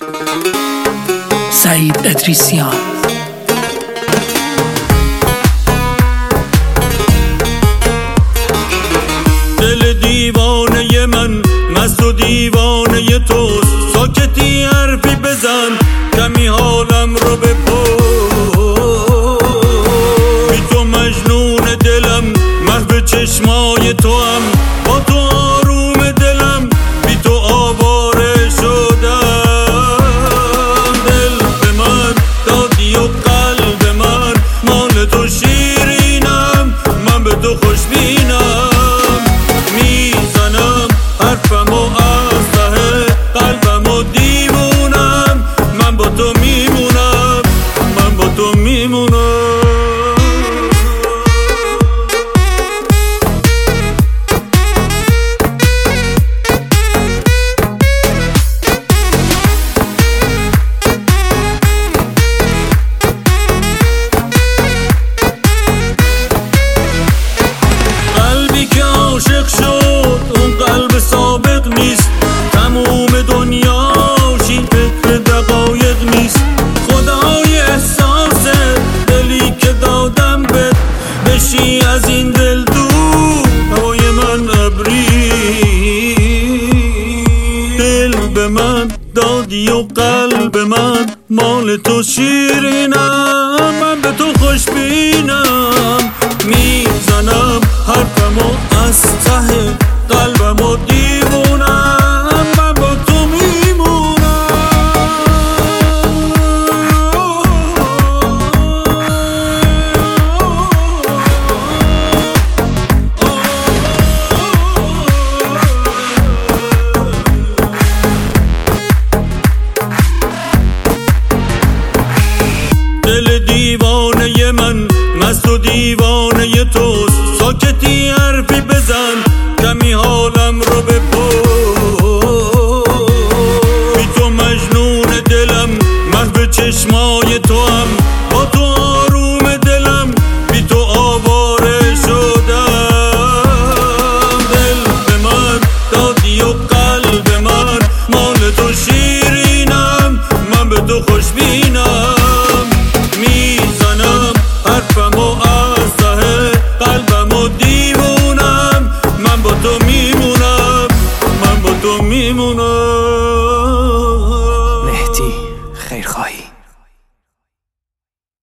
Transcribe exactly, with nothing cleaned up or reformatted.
سعید ادریسیان. دل دیوانه من مست و دیوانه توست، ساکتی حرفی بزن کمی حالم رو بپرس. بی تو مجنون دلم، محو چشمای تو هم، با تو آروم دلم، بی تو آواره شدم. دل به من دادی و قلب من مال تو شیرینم، من به تو خوشبینم. میزنم حرفم و از ته قلبم و دیوونم، من با تو میمونم، من با تو میمونم. قلبی که عاشق شد اون قلب سابق نیست، تموم دنیاشی فکر دقایق نیست. خدای احساس دلی که دادم بهت، بشی از این دل دور هوای من ابری. دل به من دادی و قلب من مال تو شیرینم، من به تو خوشبینم. میزنم حرفم و از ته قلبم و دیوونم، من با تو میمونم. دل دیوانه من مست و دیوانه توست، ساکتی حرفی بزن کمی حالم رو بپرس. بی تو مجنون دلم، محو چشمای